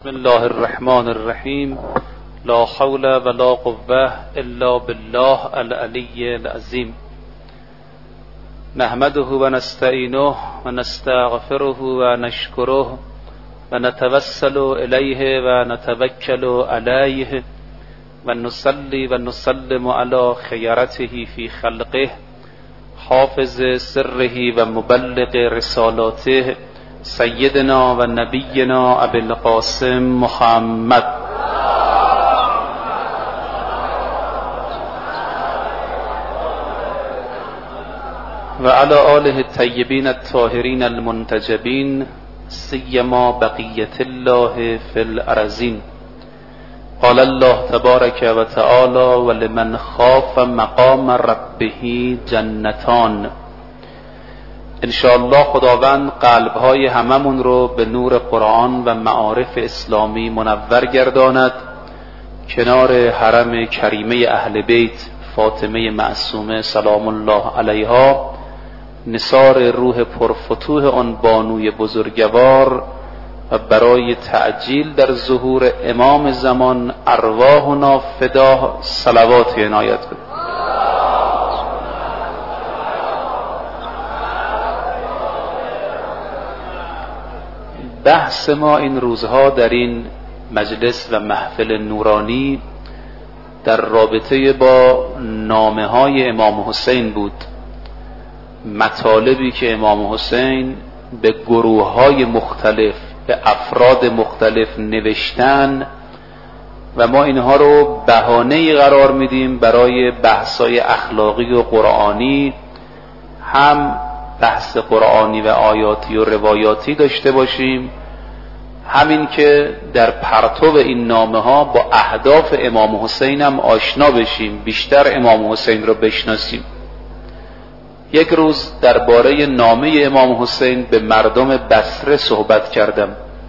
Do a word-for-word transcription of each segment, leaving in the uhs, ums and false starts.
بسم الله الرحمن الرحیم. لا حول ولا قوة الا بالله العلی العظیم. نحمده و نستعینه و نستغفره و نشکره و نتوسل الیه و نتوکل علیه و نصلی و نسلم علی خیرته فی خلقه حافظ سره و مبلغ رسالاته سیدنا و نبینا ابی القاسم محمد و علی آله الطیبین الطاهرین المنتجبین سیما بقیة الله فی الارضین. قال الله تبارک و تعالی ولمن خاف مقام ربه جنتان. انشاءالله خداوند قلبهای هممون رو به نور قرآن و معارف اسلامی منور گرداند. کنار حرم کریمه اهل بیت فاطمه معصومه سلام الله علیها، نثار روح پرفتوح آن بانوی بزرگوار، و برای تعجیل در ظهور امام زمان ارواحنا فدا صلوات عنایت کنید. بحث ما این روزها در این مجلس و محفل نورانی در رابطه با نامه های امام حسین بود، مطالبی که امام حسین به گروه های مختلف، به افراد مختلف نوشتن و ما اینها رو بهانه‌ای قرار میدیم برای بحث‌های اخلاقی و قرآنی، هم بحث قرآنی و آیاتی و روایاتی داشته باشیم، همین که در پرتو این نامه ها با اهداف امام حسین هم آشنا بشیم، بیشتر امام حسین رو بشناسیم. یک روز درباره نامه امام حسین به مردم بصره صحبت کردم.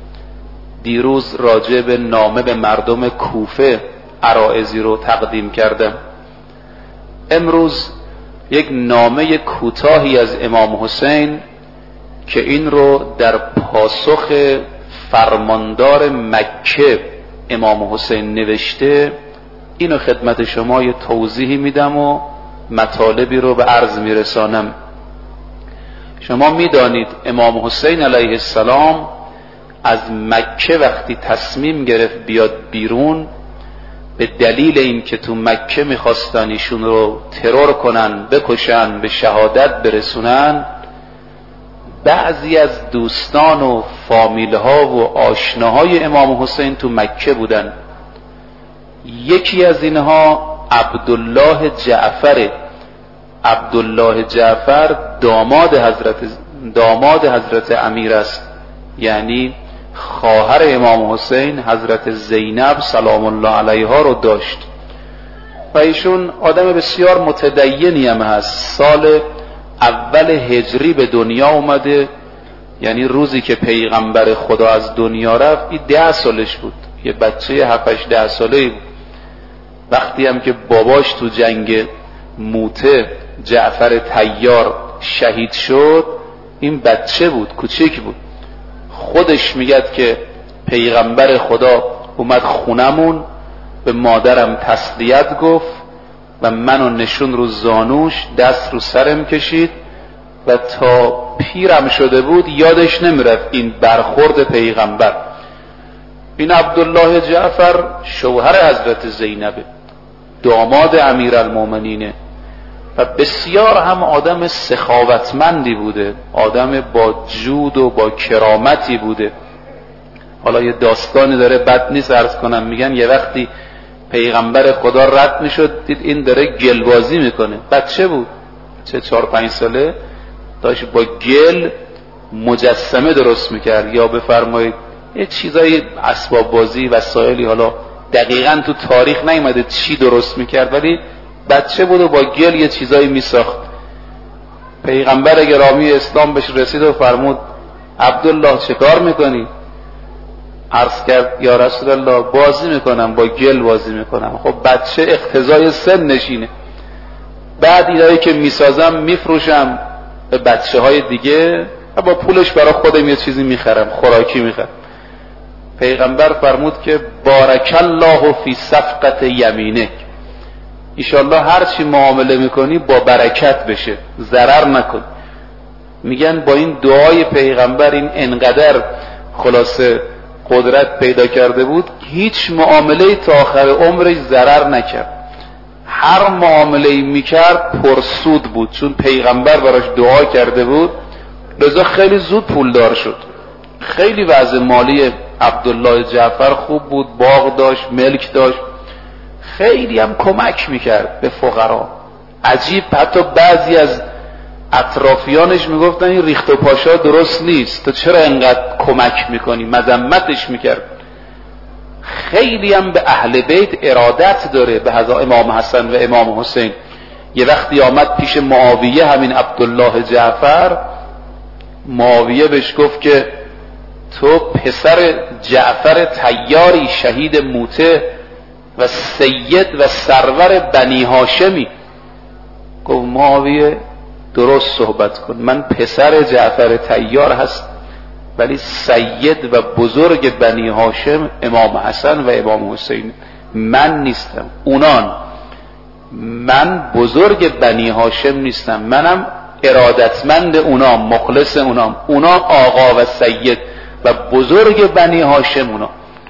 دیروز راجع به نامه به مردم کوفه عرائضی رو تقدیم کردم. امروز یک نامه کوتاهی از امام حسین که این رو در پاسخ فرماندار مکه امام حسین نوشته، اینو خدمت شما یه توضیحی میدم و مطالبی رو به عرض میرسانم. شما میدانید امام حسین علیه السلام از مکه وقتی تصمیم گرفت بیاد بیرون، به دلیل این که تو مکه میخواستن ایشون رو ترور کنن، بکشن، به شهادت برسونن، بعضی از دوستان و فامیلها و آشناهای امام حسین تو مکه بودن. یکی از اینها عبدالله جعفر. عبدالله جعفر داماد حضرت داماد حضرت امیر است، یعنی خواهر امام حسین حضرت زینب سلام الله علیها رو داشت و ایشون آدم بسیار متدینی هم هست. سال اول هجری به دنیا اومده، یعنی روزی که پیغمبر خدا از دنیا رفت این ده سالش بود، یه بچه هفتش ده ساله بود. وقتی هم که باباش تو جنگ موته جعفر طیار شهید شد، این بچه بود، کوچک بود. خودش میگد که پیغمبر خدا اومد خونمون، به مادرم تسلیت گفت و منو نشون رو زانوش، دست رو سرم کشید و تا پیرم شده بود یادش نمیرفت این برخورد پیغمبر. این عبدالله جعفر شوهر حضرت زینبه، داماد امیرالمومنینه و بسیار هم آدم سخاوتمندی بوده، آدم با جود و با کرامتی بوده. حالا یه داستانی داره، بد نیست عرض کنم. میگن یه وقتی پیغمبر خدا رد میشد، دید این داره گلبازی میکنه. بچه بود، چه چهار پنج ساله، داشت با گل مجسمه درست میکرد، یا بفرمایید یه چیزای اسباب بازی وسایلی، حالا دقیقاً تو تاریخ نیومده چی درست میکرد، ولی بچه بود و با گل یه چیزایی میساخت. پیغمبر گرامی اسلام بهش رسید و فرمود عبدالله چه کار میکنی؟ عرض کرد یا رسول الله بازی میکنم، با گل بازی میکنم. خب بچه اقتضای سن نشینه. بعد اینایی که میسازم میفروشم به بچه های دیگه و با پولش برای خودم یه چیزی میخرم، خوراکی میخرم. پیغمبر فرمود که بارک الله فی صفقت یمینک، ایشالله هر چی معامله میکنی با برکت بشه، ضرر نکن. میگن با این دعای پیغمبر این انقدر خلاصه قدرت پیدا کرده بود هیچ معامله تا آخر عمرش ضرر نکرد، هر معامله میکرد پرسود بود، چون پیغمبر براش دعا کرده بود. لذا خیلی زود پولدار شد. خیلی وضع مالی عبدالله جعفر خوب بود، باغ داشت، ملک داشت، خیلی هم کمک میکرد به فقرا. عجیب حتی بعضی از اطرافیانش میگفتن این ریخت و پاشا درست نیست، تو چرا انقدر کمک میکنی؟ مذمتش میکرد. خیلی هم به اهل بیت ارادت داره، به حضرت امام حسن و امام حسین. یه وقتی آمد پیش معاویه، همین عبدالله جعفر، معاویه بهش گفت که تو پسر جعفر طیاری، شهید موته و سید و سرور بنی هاشمی. گفت معاویه درست صحبت کن، من پسر جعفر طیار هست ولی سید و بزرگ بنی هاشم امام حسن و امام حسین من نیستم، اونان. من بزرگ بنی هاشم نیستم، منم ارادتمند اونام، مخلص اونام. اونا آقا و سید و بزرگ بنی هاشم اونا.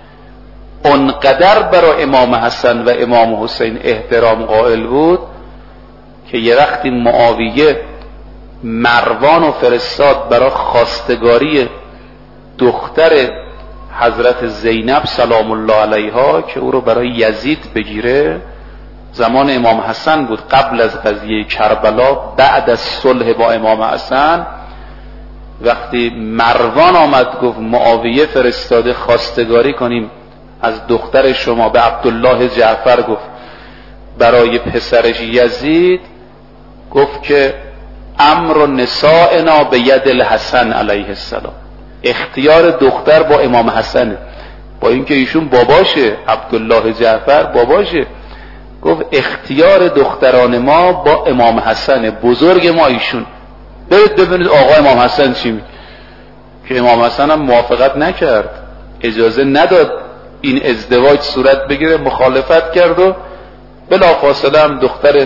اونقدر برای امام حسن و امام حسین احترام قائل بود که یه وقتی معاویه مروان و فرستاد برای خواستگاری دختر حضرت زینب سلام الله علیها که او رو برای یزید بگیره. زمان امام حسن بود، قبل از قضیه کربلا، بعد از صلح با امام حسن. وقتی مروان آمد گفت معاویه فرستاده خواستگاری کنیم از دختر شما به عبدالله جعفر، گفت برای پسرش یزید، گفت که امر نسائنا به ید الحسن علیه السلام، اختیار دختر با امام حسنه، با اینکه ایشون باباشه، عبدالله جعفر باباشه. گفت اختیار دختران ما با امام حسنه، بزرگ ما ایشون. برید ببینید آقا امام حسن چی میگه. که امام حسن هم موافقت نکرد، اجازه نداد این ازدواج صورت بگیره، مخالفت کرد و بلافاصله هم دختر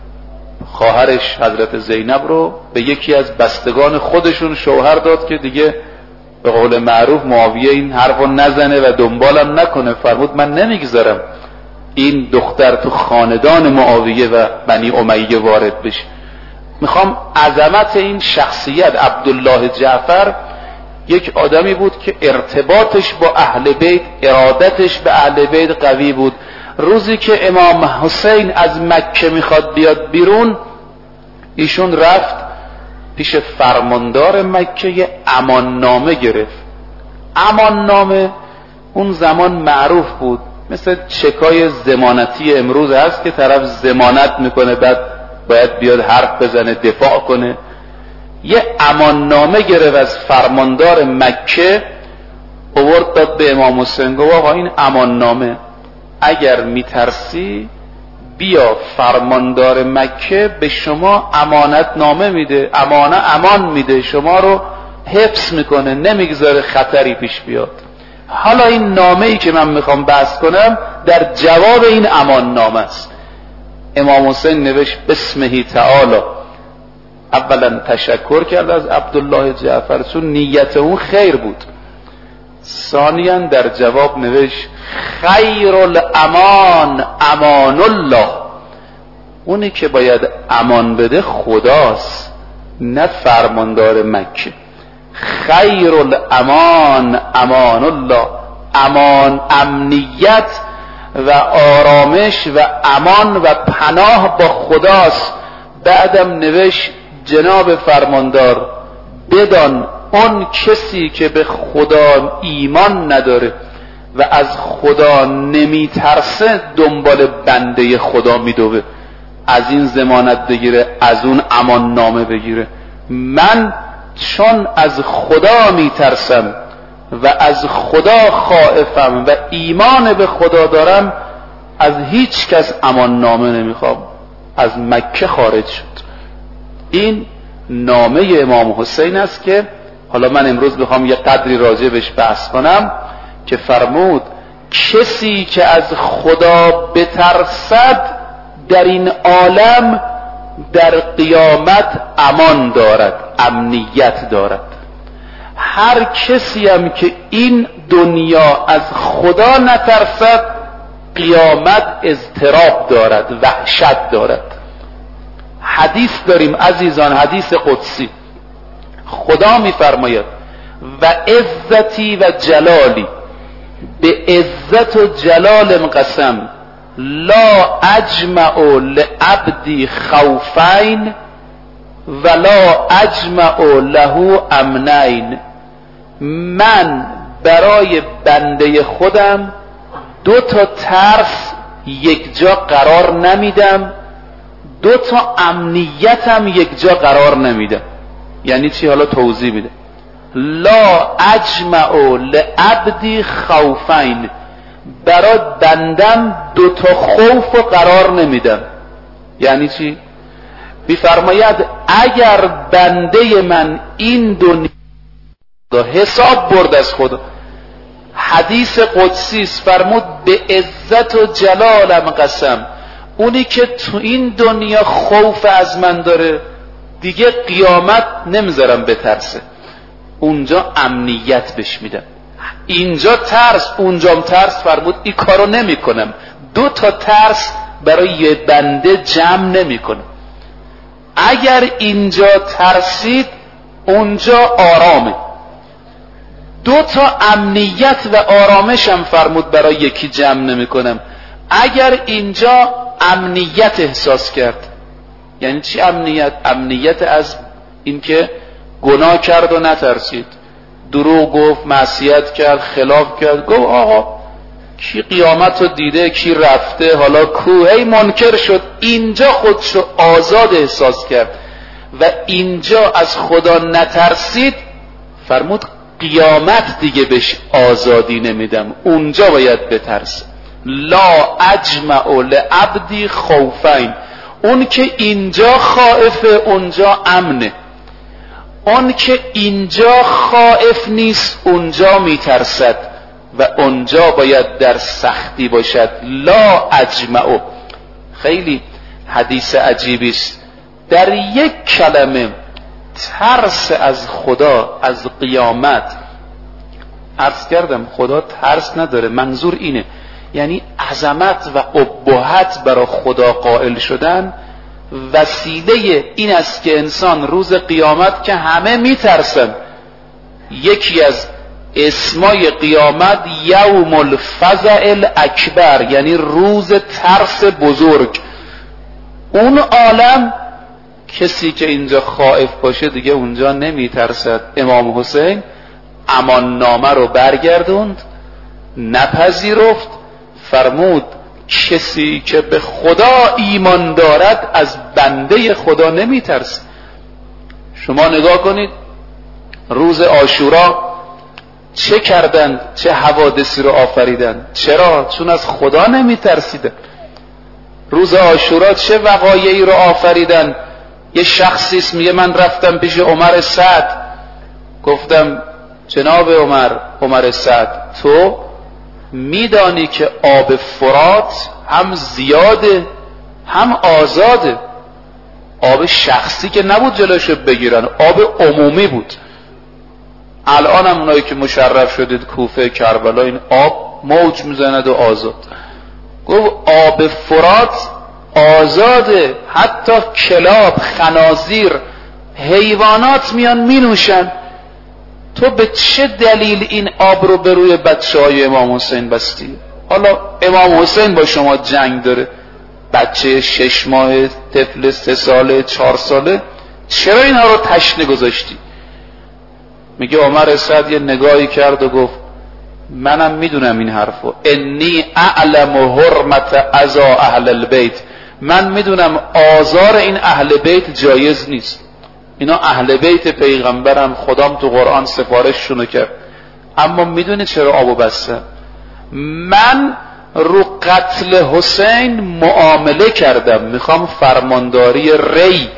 خواهرش حضرت زینب رو به یکی از بستگان خودشون شوهر داد که دیگه به قول معروف معاویه این حرفو نزنه و دنبالم نکنه. فرمود من نمیگذارم این دختر تو خاندان معاویه و بنی امیه وارد بشه. میخوام عظمت این شخصیت عبدالله جعفر، یک آدمی بود که ارتباطش با اهل بیت، ارادتش به اهل بیت قوی بود. روزی که امام حسین از مکه میخواد بیاد بیرون، ایشون رفت پیش فرماندار مکه یه اماننامه گرفت. اماننامه اون زمان معروف بود، مثل چکای ضمانتی امروز هست که طرف ضمانت میکنه بعد باید بیاد حرف بزنه دفاع کنه. یه اماننامه گرفت از فرماندار مکه، آورد داد به امام حسین، گفت آقا این اماننامه، اگر میترسی بیا، فرماندار مکه به شما امانت نامه میده، امانه امان میده، شما رو حفظ میکنه، نمیگذاره خطری پیش بیاد. حالا این نامه ای که من میخوام بحث کنم در جواب این امان نامه است. امام حسین نوشت بسمه تعالی، اولا تشکر کرد از عبدالله جعفر چون نیت اون خیر بود. ثانیا در جواب نوشت خیر الامان امان الله، اونی که باید امان بده خداست نه فرماندار مکه. خیر الامان امان الله، امان، امنیت و آرامش و امان و پناه با خداست. بعدم نوشت جناب فرماندار بدان اون کسی که به خدا ایمان نداره و از خدا نمیترسه دنبال بنده خدا میدوه، از این ضمانت بگیره، از اون امان نامه بگیره. من چون از خدا میترسم و از خدا خائفم و ایمان به خدا دارم، از هیچ کس امان نامه نمیخوام. از مکه خارج شد. این نامه امام حسین است که حالا من امروز بخوام یه قدری راجع بهش بحث کنم که فرمود کسی که از خدا بترسد در این عالم در قیامت امان دارد، امنیت دارد. هر کسی هم که این دنیا از خدا نترسد قیامت اضطراب دارد، وحشت دارد. حدیث داریم عزیزان، حدیث قدسی. خدا میفرماید و عزتی و جلالی، به عزت و جلالم قسم، لا اجمع لعبدی خوفین ولا اجمع له امنین. من برای بنده خودم دو تا ترس یک جا قرار نمیدم، دو تا امنیتم یک جا قرار نمیدم. یعنی چی؟ حالا توضیح میده. لا اجمع لعبدی خوفین، برای بندم دو تا خوف قرار نمیدم. یعنی چی؟ بیفرماید اگر بنده من این دنیا حساب برد از خدا، حدیث قدسی است، فرمود به عزت و جلالم قسم، اونی که تو این دنیا خوف از من داره دیگه قیامت نمیذارم بترسه، اونجا امنیت بهش میدم. اینجا ترس اونجام ترس، فرمود این کارو نمی کنم. دو تا ترس برای یه بنده جمع نمی کنم. اگر اینجا ترسید اونجا آرامه. دو تا امنیت و آرامش هم فرمود برای یکی جمع نمی کنم. اگر اینجا امنیت احساس کرد، یعنی چی امنیت؟ امنیت از اینکه گناه کرد و نترسید، دروغ گفت، معصیت کرد، خلاف کرد، گفت آقا کی قیامت رو دیده، کی رفته، حالا کو، هی منکر شد. اینجا خودشو آزاد احساس کرد و اینجا از خدا نترسید، فرمود قیامت دیگه بهش آزادی نمیدم، اونجا باید بترسه. لا اجمع لعبدی خوفین، اون که اینجا خائفه اونجا امنه، اون که اینجا خائف نیست اونجا میترسد و اونجا باید در سختی باشد. لا اجمع، خیلی حدیث عجیبی است. در یک کلمه ترس از خدا، از قیامت. عرض کردم خدا ترس نداره، منظور اینه، یعنی عظمت و ابهت برای خدا قائل شدن وسیله این است که انسان روز قیامت که همه میترسن، یکی از اسمای قیامت یوم الفزع الاکبر، یعنی روز ترس بزرگ. اون عالم کسی که اینجا خائف باشه دیگه اونجا نمیترسد. امام حسین امان نامه رو برگردوند، نپذیرفت، فرمود کسی که به خدا ایمان دارد از بنده خدا نمیترسه. شما نگاه کنید روز عاشورا چه کردن، چه حوادثی رو آفریدن. چرا؟ چون از خدا نمیترسیدن. روز عاشورا چه وقایعی رو آفریدن. یه شخصی میگه من رفتم پیش عمر سعد، گفتم جناب عمر، عمر سعد تو میدانی که آب فرات هم زیاده هم آزاده. آب شخصی که نبود جلوشو بگیرن، آب عمومی بود. الان هم اونایی که مشرف شدید کوفه، کربلا، این آب موج میزند و آزاد. گفت آب فرات آزاده، حتی کلاب، خنازیر، حیوانات میان مینوشن. تو به چه دلیل این آب رو به روی بچه های امام حسین بستی؟ حالا امام حسین با شما جنگ داره، بچه شش ماه، طفل سه ساله، چهار ساله، چرا اینها رو تشنه گذاشتی؟ میگه عمر سعد یه نگاهی کرد و گفت منم میدونم این حرفو، انی اعلم حرمت عزا اهل البیت، من میدونم آزار این اهل بیت جایز نیست. اینا اهل بیت پیغمبرم، خدام تو قرآن سفارششونو کرد، اما میدونی چرا آبو بسته؟ من رو قتل حسین معامله کردم، میخوام فرمانداری ری،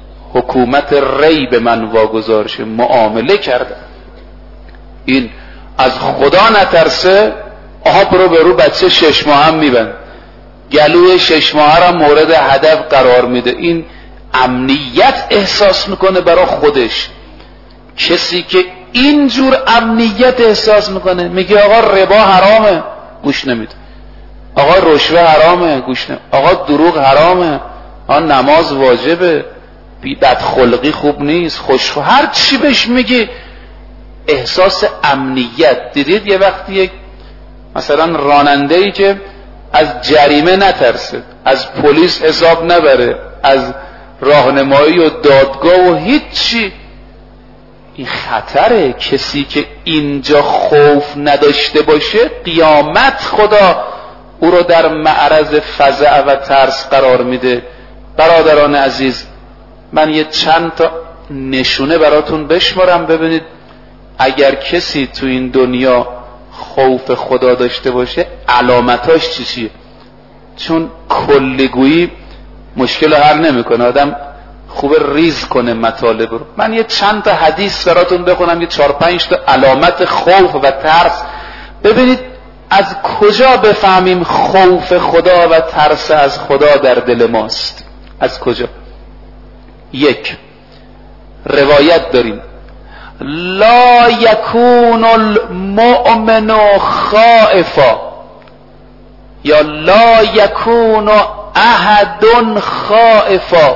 حکومت ری به من واگذار شه، معامله کردم. این از خدا نترسه، آب رو به رو بچه شش ماه هم میبند، گلوی شش ماه هم مورد هدف قرار میده. این امنیت احساس میکنه برای خودش. کسی که اینجور امنیت احساس میکنه میگه آقا ربا حرامه، گوش نمیده. آقا رشوه حرامه، گوش نمیده. آقا دروغ حرامه، آقا نماز واجبه، بدخلقی خوب نیست، خوشخو، هر چی بهش میگی احساس امنیت. دیدید یه وقتی یک مثلا راننده‌ای که از جریمه نترسه، از پلیس حساب نبره، از راهنمایی و دادگاه و هیچی، این خطره. کسی که اینجا خوف نداشته باشه قیامت خدا او رو در معرض فزع و ترس قرار میده. برادران عزیز، من یه چند تا نشونه براتون بشمارم ببینید اگر کسی تو این دنیا خوف خدا داشته باشه علامتاش چی چیه. چون کلیگویی مشکل حل نمیکنه، آدم خوب ریز کنه مطالب رو. من یه چند تا حدیث براتون بخونم، یه چهار پنج تا علامت خوف و ترس. ببینید از کجا بفهمیم خوف خدا و ترس از خدا در دل ماست. از کجا؟ یک، روایت داریم لا یکون المؤمن خائفا، یا لا یکون احد خائفا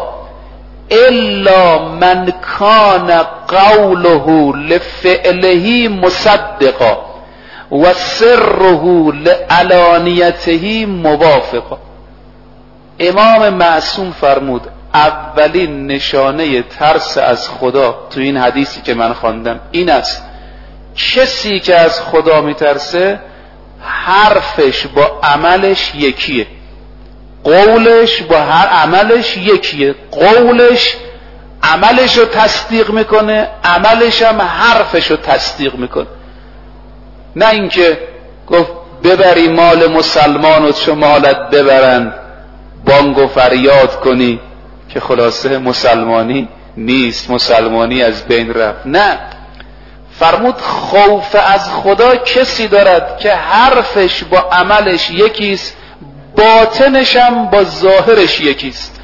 الا من کان قوله لفعله مصدقا و سره لعلانیته موافقا. امام معصوم فرمود اولین نشانه ترس از خدا تو این حدیثی که من خواندم این است: کسی که از خدا میترسه حرفش با عملش یکیه، قولش با هر عملش یکیه. قولش عملش رو تصدیق میکنه، عملش هم حرفش رو تصدیق میکنه. نه اینکه گفت ببری مال مسلمان و چه مالت ببرن، بانگ و فریاد کنی که خلاصه مسلمانی نیست، مسلمانی از بین رفت. نه، فرمود خوف از خدا کسی دارد که حرفش با عملش یکیست، باطنش هم با ظاهرش یکیست.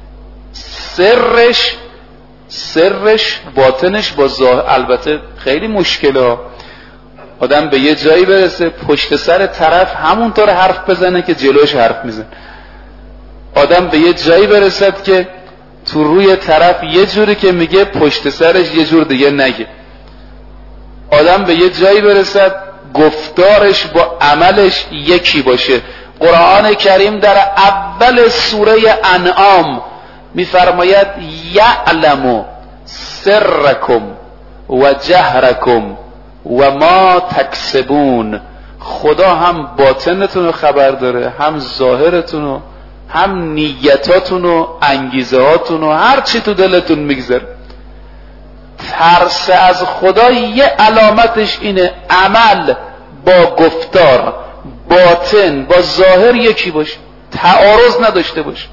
سرش سرش باطنش با ظاهر. البته خیلی مشکله، آدم به یه جایی برسه پشت سر طرف همونطور حرف بزنه که جلوش حرف میزنه. آدم به یه جایی برسد که تو روی طرف یه جوری که میگه پشت سرش یه جور دیگه نگه. آدم به یه جایی برسد گفتارش با عملش یکی باشه. قرآن کریم در اول سوره انعام میفرماید یعلم سرکم و جهرکم و ما تکسبون. خدا هم باطنتون رو خبر داره، هم ظاهرتون رو، هم نیتاتون و انگیزه هاتون و هر چی تو دلتون میگذره. ترس از خدا یه علامتش اینه عمل با گفتار، باطن با ظاهر یکی باشه، تعارض نداشته باشه.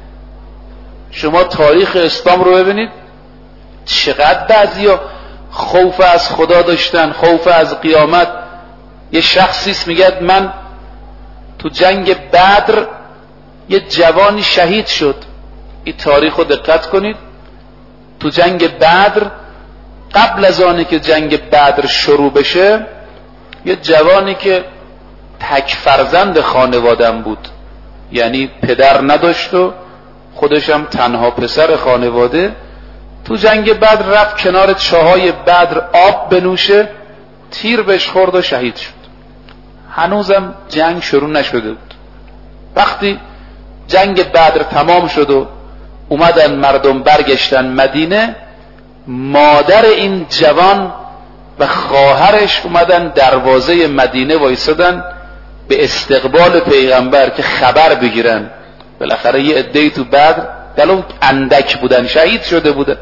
شما تاریخ اسلام رو ببینید چقدر بعضیا خوف از خدا داشتن، خوف از قیامت. یه شخصیست میگه من تو جنگ بدر یه جوانی شهید شد. این تاریخ رو دقت کنید. تو جنگ بدر قبل از آنی که جنگ بدر شروع بشه یه جوانی که تک فرزند خانوادم بود، یعنی پدر نداشت و خودشم تنها پسر خانواده، تو جنگ بدر رفت کنار چاهای بدر آب بنوشه، تیر بهش خورد و شهید شد. هنوزم جنگ شروع نشده بود. وقتی جنگ بدر تمام شد و اومدن مردم برگشتن مدینه، مادر این جوان و خواهرش اومدن دروازه مدینه وایسادن به استقبال پیغمبر که خبر بگیرن. بالاخره یه عده‌ای تو بدر دلو اندک بودن، شهید شده بودن.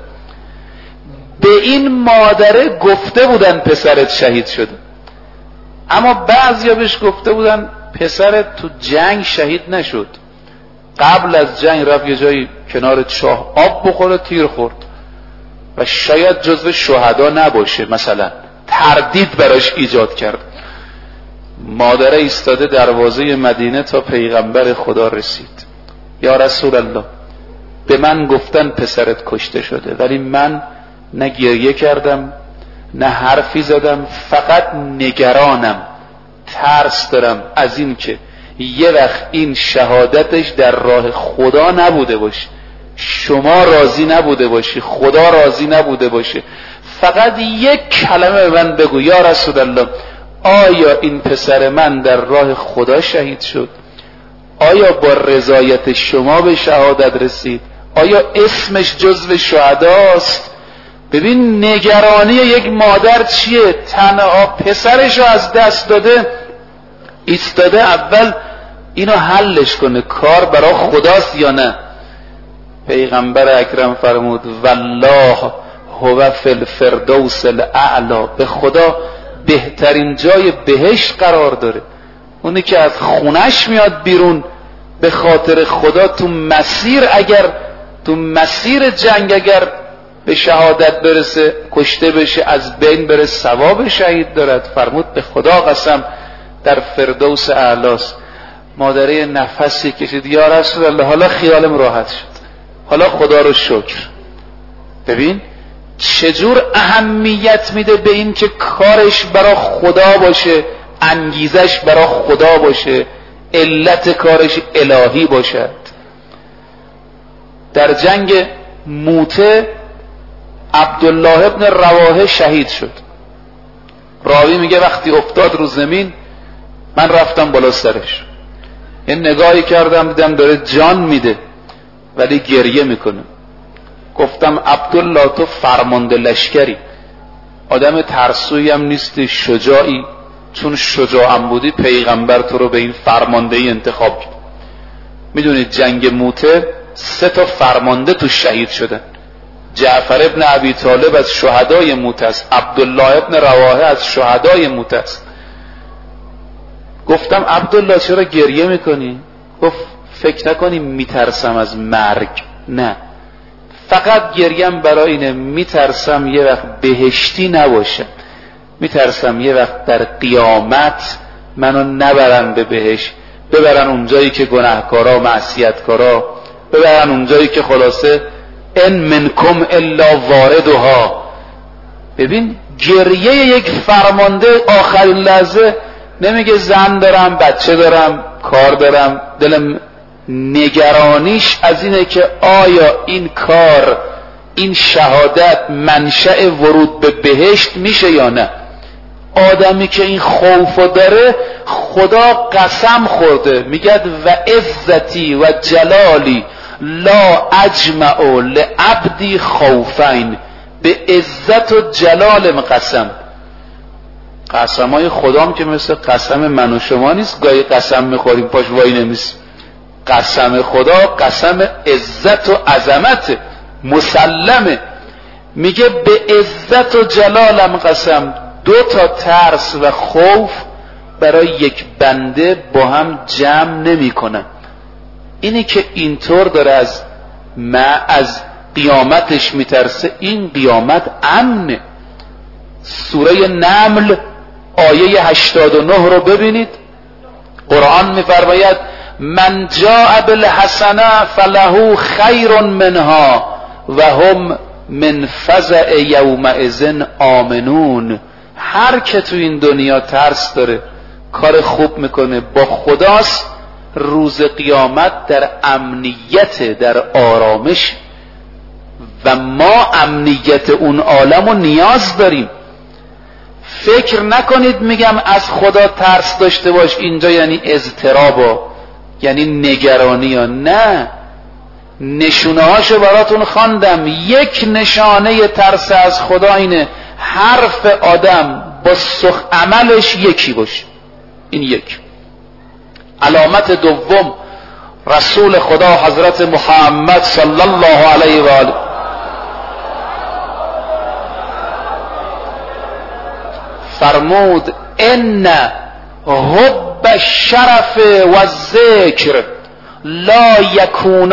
به این مادره گفته بودن پسرت شهید شده، اما بعضیا بهش گفته بودن پسرت تو جنگ شهید نشد، قبل از جنگ رفت یه جایی کنار چاه آب بخوره تیر خورد و شاید جزو شهدا نباشه مثلا. تردید براش ایجاد کرد. مادره ایستاده دروازه مدینه تا پیغمبر خدا رسید. یا رسول الله، به من گفتن پسرت کشته شده، ولی من نه گریه کردم نه حرفی زدم، فقط نگرانم، ترس دارم از این که یه وقت این شهادتش در راه خدا نبوده باشه، شما راضی نبوده باشی، خدا راضی نبوده باشه. فقط یک کلمه به من بگو یا رسول الله، آیا این پسر من در راه خدا شهید شد؟ آیا با رضایت شما به شهادت رسید؟ آیا اسمش جزو شهداست؟ ببین نگرانی یک مادر چیه؟ تنها پسرش رو از دست داده، ایستاده اول اینو حلش کنه، کار برای خداست یا نه. پیغمبر اکرم فرمود والله هو فی الفردوس الاعلی، به خدا بهترین جای بهشت قرار داره. اونی که از خونش میاد بیرون به خاطر خدا، تو مسیر اگر تو مسیر جنگ اگر به شهادت برسه، کشته بشه، از بین بره، ثواب شهید دارد. فرمود به خدا قسم در فردوس اعلاست. مادره نفسی کشید، یا رسول الله حالا خیالم راحت شد، حالا خدا رو شکر. ببین چجور اهمیت میده به این که کارش برای خدا باشه، انگیزش برای خدا باشه، علت کارش الهی باشد. در جنگ موته عبدالله ابن رواحه شهید شد. راوی میگه وقتی افتاد رو زمین من رفتم بالا سرش، یه نگاهی کردم دیدم داره جان میده ولی گریه میکنه. گفتم عبدالله تو فرمانده لشکری، آدم ترسویی هم نیستی، شجاعی، چون شجاعم بودی پیغمبر تو رو به این فرماندهی انتخاب کرد. میدونید جنگ موته سه تا فرمانده تو شهید شدن. جعفر ابن ابی طالب از شهدای موته است، عبدالله ابن رواحه از شهدای موته است. گفتم عبدالله چرا گریه میکنی؟ گفت فکر نکنی میترسم از مرگ، نه، فقط گریم برای اینه میترسم یه وقت بهشتی نباشم، میترسم یه وقت در قیامت منو نبرن به بهشت، ببرن اونجایی که گناهکارا معصیتکارا، ببرن اونجایی که خلاصه ان منکم الا واردها. ببین گریه یک فرمانده آخرین لحظه نمیگه زن دارم، بچه دارم، کار دارم، دلم نگرانیش از اینه که آیا این کار، این شهادت منشأ ورود به بهشت میشه یا نه. آدمی که این خوفو داره خدا قسم خورده، میگه و عزتی و جلالی لا اجمع لعبدی خوفین، به عزت و جلالم قسم. قسم های خدام که مثل قسم من و شما نیست، گاهی قسم میخوریم پاش وای نمیسیم. قسم خدا قسم عزت و عظمت مسلمه. میگه به عزت و جلالم قسم. دو تا ترس و خوف برای یک بنده با هم جمع نمی کنن. اینی که اینطور داره از ما از قیامتش میترسه، این قیامت امنه. سوره نمل آیه هشتاد و نه رو ببینید، قرآن میفرماید من جاء بالحسنه فله خیر منها و هم من فزع یومئذ آمنون. هر که تو این دنیا ترس داره، کار خوب میکنه، با خداست، روز قیامت در امنیت، در آرامش. و ما امنیت اون عالم رو نیاز داریم. فکر نکنید میگم از خدا ترس داشته باش اینجا یعنی اضطراب، یعنی نگرانی ها. نه، نشونه هاشو براتون خواندم. یک نشانه ترس از خدا اینه حرف آدم با سخ عملش یکی باشه. این یک. علامت دوم رسول خدا حضرت محمد صلی الله علیه و آله فرمود ان حب الشرف و الذکر لا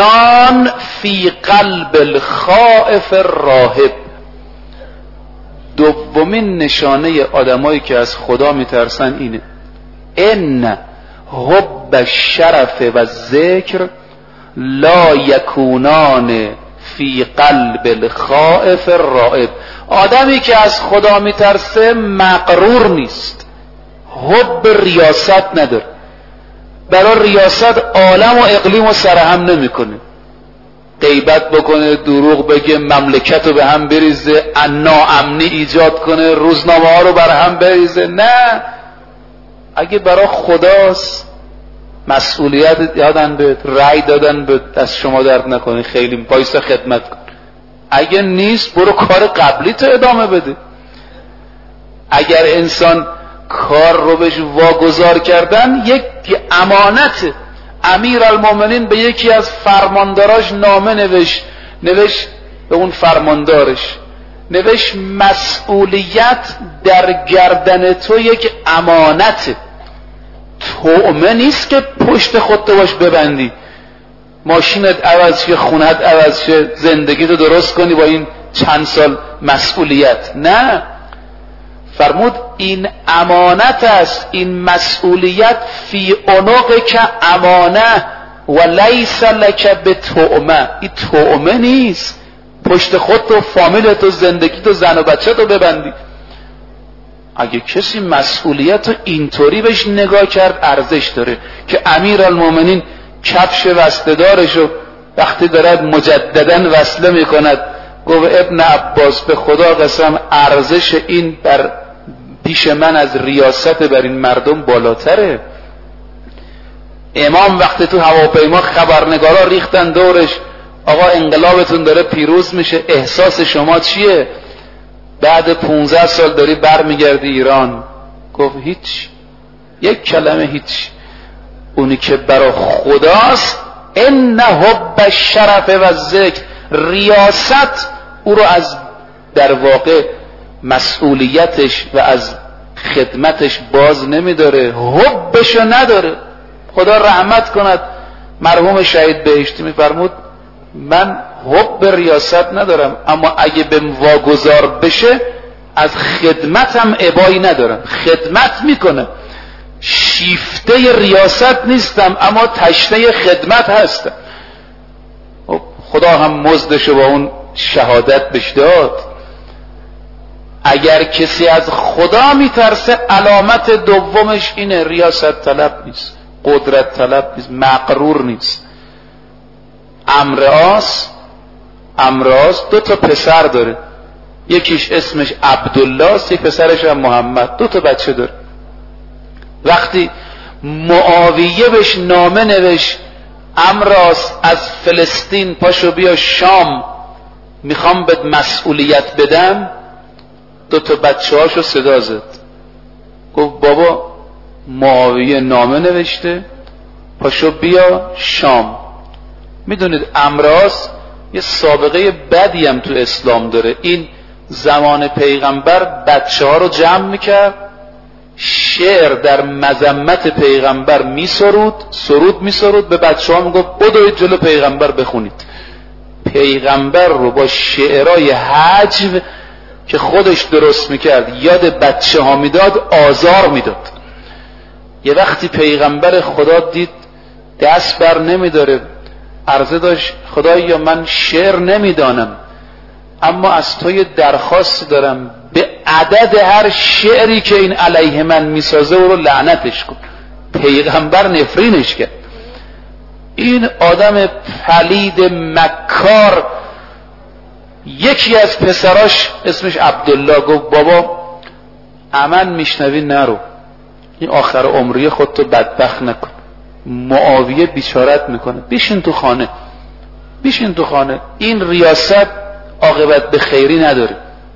یکونان فی قلب الخائف الراهب. دومین نشانه آدمایی که از خدا میترسن اینه: ان حب الشرف و ذکر لا یکونان فی قلب الخائف الرائب. آدمی که از خدا میترسه مغرور نیست، حب ریاست نداره، برای ریاست عالم و اقلیم و سرهم نمیکنه، غیبت بکنه، دروغ بگه، مملکت رو به هم بریزه، ناامنی ایجاد کنه، روزنامه ها رو بر هم بریزه. نه، اگه برای خداست، مسئولیت یادن بهت، رأی دادن به دست شما درد نکنه، خیلی بایستا خدمت کن. اگه نیست برو کار قبلی تو ادامه بده. اگر انسان کار رو بهش واگذار کردن یک امانته. امیر المومنین به یکی از فرمانداراش نامه نوشت، نوشت به اون فرماندارش، نوشت مسئولیت در گردن تو یک امانته، طعمه نیست که پشت خودت باش ببندی، ماشینت عوض شه، خونت عوض شه، زندگی تو درست کنی با این چند سال مسئولیت. نه، فرمود این امانت است، این مسئولیت فی عنق که امانه و لیس لک به طعمه. این طعمه نیست پشت خود تو، فامیلت و زندگی تو، زن و بچه تو ببندی. اگه کسی مسئولیت رو اینطوری بهش نگاه کرد ارزش داره. که امیر المومنین کفش وصله‌دارش رو وقتی دارد مجددا وصله میکند گفت ابن عباس به خدا قسم ارزش این بر پیش من از ریاست بر این مردم بالاتره. امام وقتی تو هواپیما خبرنگارا ریختن دورش، آقا انقلابتون داره پیروز میشه، احساس شما چیه؟ بعد پونزده سال داری بر میگردی ایران. گفت هیچ، یک کلمه هیچ. اونی که برای خداست ان حب الشرف و ذکر، ریاست او رو از در واقع مسئولیتش و از خدمتش باز نمیداره، حبشو نداره. خدا رحمت کند مرحوم شهید بهشتی میفرمود من حب ریاست ندارم، اما اگه بهم واگذار بشه از خدمتم ابایی ندارم، خدمت میکنم، شیفته ریاست نیستم اما تشنه خدمت هستم. خدا هم مزدشو با اون شهادت بهش داد. اگر کسی از خدا میترسه علامت دومش اینه، ریاست طلب نیست، قدرت طلب نیست، مغرور نیست. امرآس امرآس دو تا پسر داره، یکیش اسمش عبدالله است، یک پسرش هم محمد، دو تا بچه داره. وقتی معاویه بهش نامه نوشت امرآس از فلسطین پاشو بیا شام، میخوام بهت مسئولیت بدم، دو تا بچه هاشو صدا زد، گفت بابا معاویه نامه نوشته پاشو بیا شام. میدونید امرآس یه سابقه بدی هم تو اسلام داره. این زمان پیغمبر بچه ها رو جمع میکرد، شعر در مذمت پیغمبر میسرود، سرود میسرود، به بچه ها میگفت بدوید جلو پیغمبر بخونید. پیغمبر رو با شعرهای حجو که خودش درست میکرد یاد بچه ها میداد، آزار میداد. یه وقتی پیغمبر خدا دید دست بر نمیداره، عرضه داشت خدایا من شعر نمیدانم اما از تو یه درخواست دارم، به عدد هر شعری که این علیه من میسازه او رو لعنتش کن. پیغمبر نفرینش کرد. این آدم پلید مکار، یکی از پسراش اسمش عبدالله گفت بابا امن میشنوی نرو، این آخر عمری خودتو بدبخت نکن. معاویه بیچارت میکنه، بیشین تو خانه، بیشین تو خانه، این ریاست عاقبت به خیری نداره.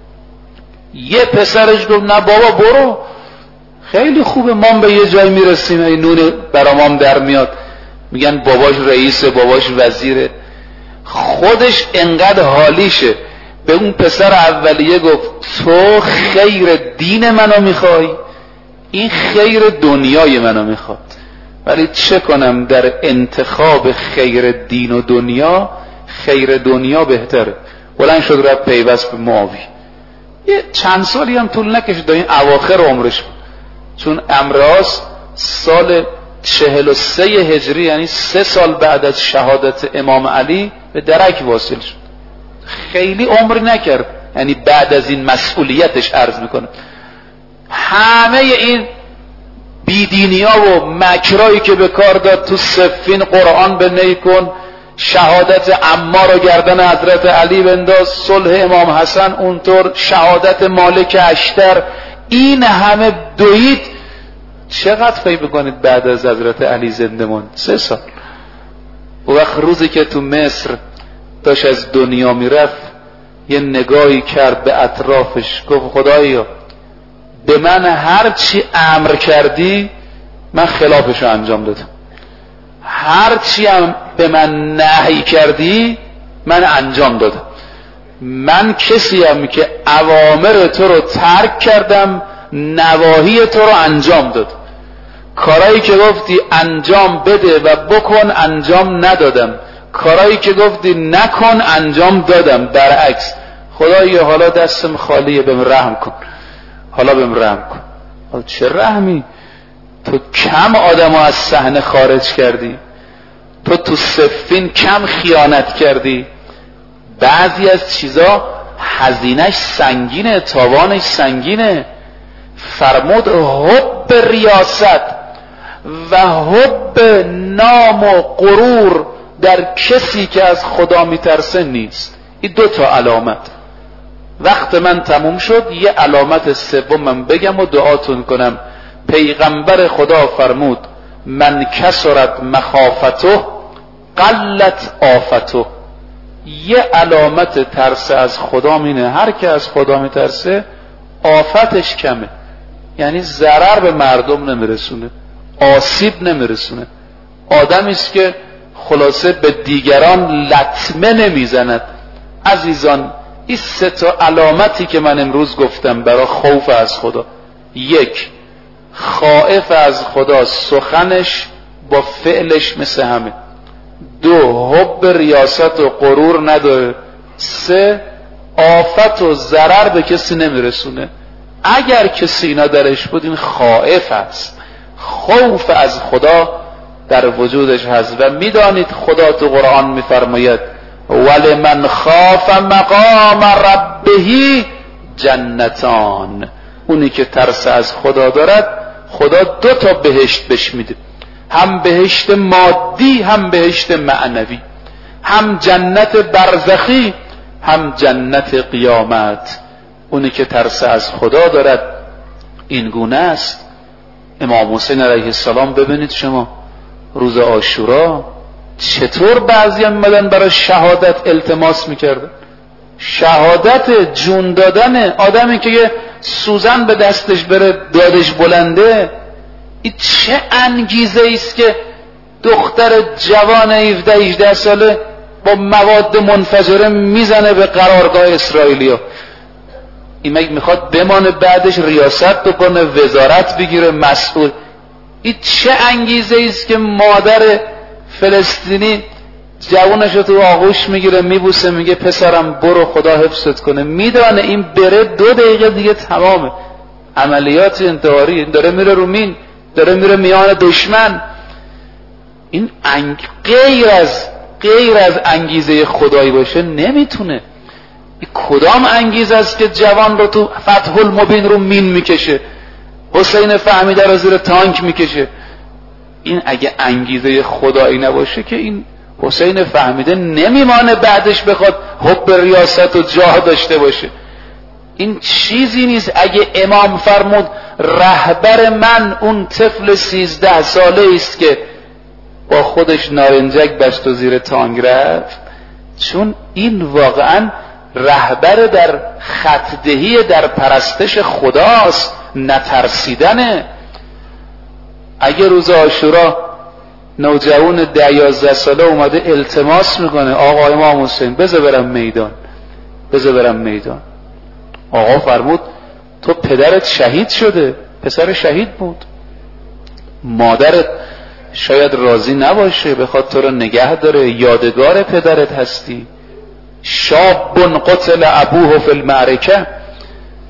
یه پسرش گفت نه بابا برو، خیلی خوبه، ما به یه جای میرسیم، این نون برامام در میاد، میگن باباش رئیسه، باباش وزیره. خودش انقدر حالیشه به اون پسر اولیه گفت تو خیر دین منو میخوای، این خیر دنیای منو میخواد، ولی چه کنم در انتخاب خیر دین و دنیا خیر دنیا بهتره. بلند شد رفت پیوست به معاویه. یه چند سالی هم طول نکشید، این اواخر عمرش بود، چون امراض سال چهل و سه هجری، یعنی سه سال بعد از شهادت امام علی به درک واصل شد. خیلی عمر نکرد، یعنی بعد از این مسئولیتش عرض میکنه. همه این بیدینی ها و مکرایی که به کار داد تو صفین قرآن بنی کن، شهادت عمار و گردن حضرت علی بنداز، صلح امام حسن اونطور، شهادت مالک اشتر، این همه دوید. چقدر فکر بکنید بعد از حضرت علی زنده ماند؟ سه سال. و وقت روزی که تو مصر داشت از دنیا میرفت، یه نگاهی کرد به اطرافش، گفت خدایا به من هر چی امر کردی من خلافشو انجام دادم، هر چی هم به من نهی کردی من انجام دادم. من کسی هم که اوامر تو رو ترک کردم، نواهی تو رو انجام دادم. کارایی که گفتی انجام بده و بکن انجام ندادم، کارایی که گفتی نکن انجام دادم. برعکس خدایا حالا دستم خالیه، بهم رحم کن، حالا بهم رحم کن. حالا چه رحمی؟ تو کم آدمو از صحنه خارج کردی، تو تو صفین کم خیانت کردی. بعضی از چیزا هزینهش سنگینه، تاوانش سنگینه. فرمود حب ریاست و حب نام و غرور در کسی که از خدا میترسه نیست. این دو تا علامت. وقت من تموم شد، یه علامت سوم من بگم و دعاتون کنم. پیغمبر خدا فرمود من کسرت مخافته قلت آفته. یه علامت ترس از خدا اینه، هر که از خدا میترسه آفتش کمه، یعنی ضرر به مردم نمیرسونه، آسیب نمیرسونه. آدمی است که خلاصه به دیگران لطمه نمیزند. عزیزان این سه تا علامتی که من امروز گفتم برای خوف از خدا: یک، خائف از خدا سخنش با فعلش مثل همه. دو، حب ریاست و غرور نداره. سه، آفت و ضرر به کسی نمیرسونه. اگر کسی اینا درش بود این خائف است. خوف از خدا در وجودش هست. و میدانید خدا تو قرآن میفرماید ولمن خاف مقام ربه جنتان. اونی که ترس از خدا دارد خدا دو تا بهشت بهش میده، هم بهشت مادی هم بهشت معنوی، هم جنت برزخی هم جنت قیامت. اونی که ترس از خدا دارد این گونه است. امام حسین علیه السلام ببینید شما روز عاشورا چطور بعضی هم میمدن برای شهادت التماس میکردن. شهادت جون دادن آدمی که یه سوزن به دستش بره دادش بلنده، این چه انگیزه ایست که دختر جوان هفده هجده ساله با مواد منفجره میزنه به قرارگاه اسرائیلیا. این مگه میخواد بمانه بعدش ریاست بکنه، وزارت بگیره، مسئول؟ این چه انگیزه ایست که مادر فلسطینی جوانش رو تو آغوش میگیره میبوسه میگه پسرم برو خدا حفظت کنه. میدانه این بره دو دقیقه دیگه تمامه، عملیات انتحاری. این داره میره رو مین، داره میره میان دشمن. این انگ... غیر از غیر از انگیزه خدایی باشه نمیتونه. این کدام انگیزه است که جوان رو تو فتح المبین رو مین میکشه، حسین فهمیده رو زیر تانک میکشه؟ این اگه انگیزه خدایی نباشه که این حسین فهمیده نمیمانه بعدش بخواد حب ریاست و جاه داشته باشه. این چیزی نیست. اگه امام فرمود رهبر من اون طفل سیزده ساله است که با خودش نارنجک بست و زیر تانگ رفت، چون این واقعا رهبر در خطدهی در پرستش خداست، نترسیدنه. اگه روز عاشورا نوجوان ده یازده ساله اومده التماس میکنه آقا امام حسین بذار برم میدان، بذار برم میدان، آقا فرمود تو پدرت شهید شده، پسر شهید بود، مادرت شاید راضی نباشه بخواد تو رو نگه داره، یادگار پدرت هستی. شاب قتل ابوه فی المعرکه،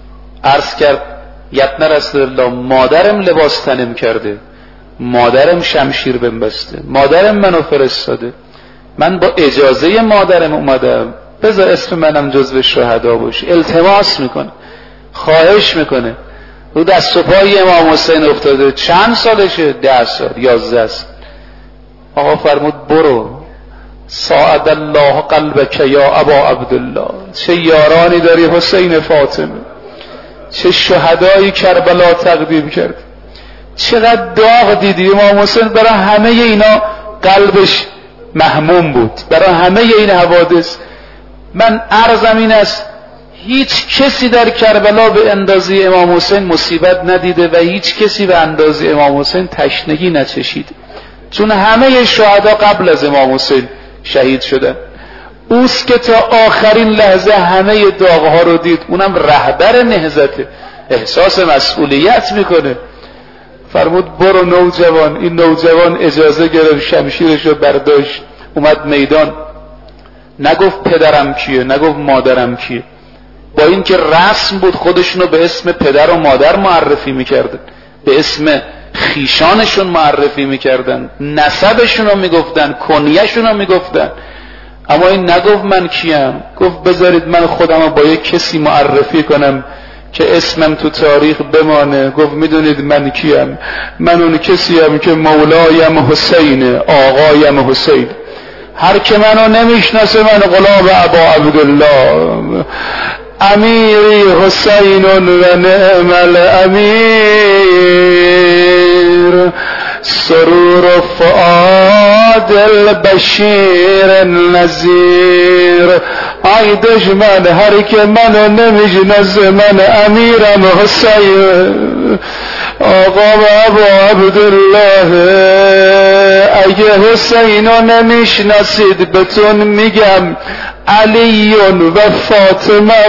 عرض کرد یتن رسول الله مادرم لباس تنم کرده، مادرم شمشیر بهم بسته، مادرم منو فرستاده، من با اجازه مادرم اومدم، بذار اسم منم جزو شهدا باشه. التماس میکنه، خواهش میکنه. او دست و پای امام حسین افتاده. چند سالشه؟ ده سال، یازده سال. آقا فرمود برو، ساعد الله قلبک یا ابا عبدالله. چه یارانی داری حسین فاطمه، چه شهدایی کربلا تقدیم کرد، چقدر داغ دیدی. امام حسین برای همه اینا قلبش محموم بود، برای همه این حوادث. من عرضم این است هیچ کسی در کربلا به اندازه امام حسین مصیبت ندیده و هیچ کسی به اندازه امام حسین تشنگی نچشید، چون همه شهدا قبل از امام حسین شهید شدن. اوست که تا آخرین لحظه همه داغها رو دید، اونم رهبر نهضته، احساس مسئولیت میکنه. فرمود برو نوجوان. این نوجوان اجازه گرفت، شمشیرش رو برداشت، اومد میدان. نگفت پدرم کیه، نگفت مادرم کیه، با اینکه رسم بود خودشونو به اسم پدر و مادر معرفی میکردن، به اسم خیشانشون معرفی میکردن، نسبشونو میگفتن، کنیهشونو میگفتن، اما این نگفت من کیم. گفت بذارید من خودمو با یک کسی معرفی کنم که اسمم تو تاریخ بمانه. گفت میدونید من کیم؟ من اون کسیم که مولایم حسین، آقایم حسین. هر که منو نمیشناسه من غلام ابا عبدالله، امیری حسین و نعم الامیر، سرور فؤاد البشیر النذیر. ای دشمن هر که منو نمیشناسه من امیرم حسین، آقا ابا عبدالله. اگه حسینو نمیشناسید بهتون میگم علی و فاطمه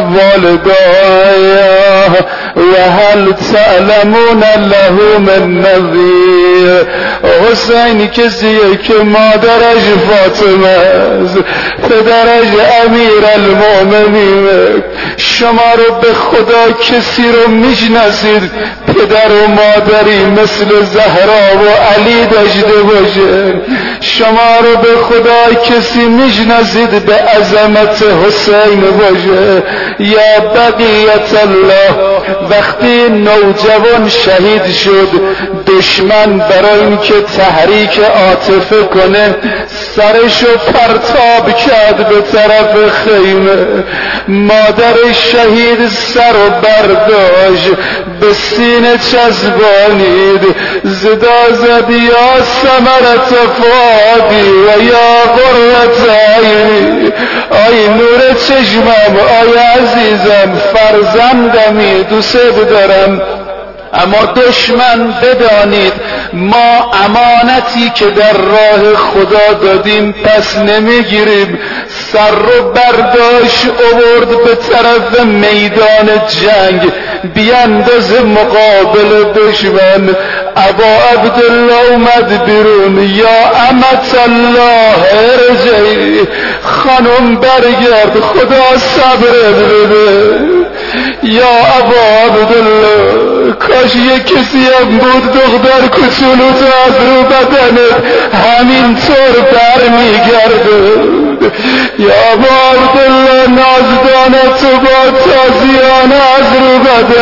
والدایا و هل تعلمون له من نظیر. حسین کسیه که مادرش فاطمه است، پدرش امیر المؤمنین. شما رو به خدا کسی رو میشناسید پدر و مادری مثل زهرا و علی داشته باشه؟ شما رو به خدا کسی میشناسید به عظمت حسین باشه؟ یا بقیت الله. وقتی نوجوان شهید شد، دشمن برای اینکه تحریک عاطفه کنه سرشو پرتاب کرد به طرف خیمه. مادر شهید سر و برداشت به سینه چسبانید، زدا زد یا ثمرت فؤادی و یا قرة عینی. آی نور چشمم، آی عزیزم، فرزندمی، دوست دارم. اما دشمن بدانید ما امانتی که در راه خدا دادیم پس نمیگیریم. سر رو برداشت آورد به طرف میدان جنگ، بیانداز مقابل دشمن. ابا عبدالله اومد بیرون، یا امت الله ارجعی، خانم برگرد، خدا صبر بده. یا ابا عبدالله کاش یک کسی هم بود دختر کوچولو تو از رو بدنت همینطور برمیگرده. یا ابا عبدالله نازدان تو با تازیانه از رو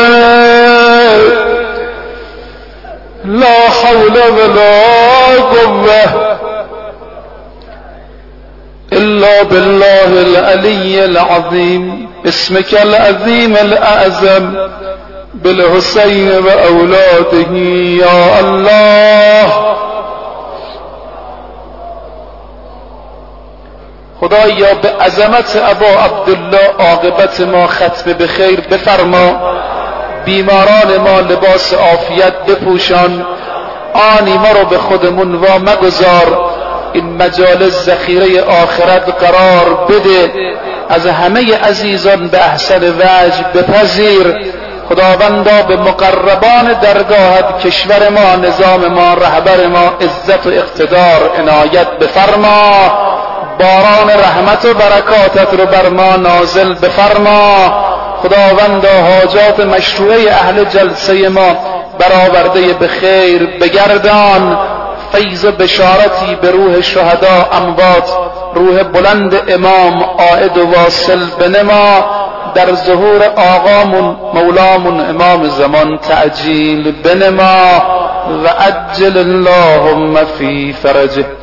بدنت. لا حول ولا قوة الا بالله العلی العظیم. اسمك العظیم الاعظم بالحسین و اولاده یا الله. خدایا به عظمت ابا عبدالله عاقبت ما ختم به خیر بفرما، بیماران ما لباس عافیت بپوشان، آنی ما رو به خودمون وا مگذار، این مجالس ذخیره آخرت قرار بده، از همه عزیزان به احسن وجه بپذیر. خداوندا به مقربان درگاهت کشور ما، نظام ما، رهبر ما عزت و اقتدار عنایت بفرما. باران رحمت و برکاتت رو بر ما نازل بفرما. خداوندا حاجات مشروعه اهل جلسه ما برآورده به خیر بگردان. فیض و بشارتی به روح شهدا اموات، روح بلند امام عائد و واصل بنما. در ظهور آقامون مولامون امام زمان تعجیل بنما و عجل اللهم فی فرجه.